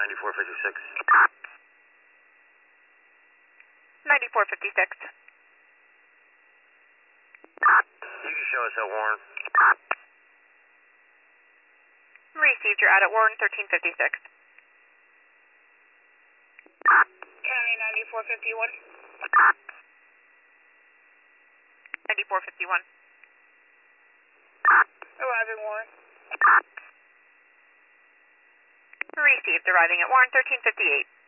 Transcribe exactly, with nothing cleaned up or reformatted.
ninety-four fifty-six. ninety-four fifty-six. You can show us at Warren. Received, you're out at Warren, thirteen fifty-six. County ninety-four fifty-one. ninety-four fifty-one. Arriving Warren. Received, arriving at Warren, thirteen fifty-eight.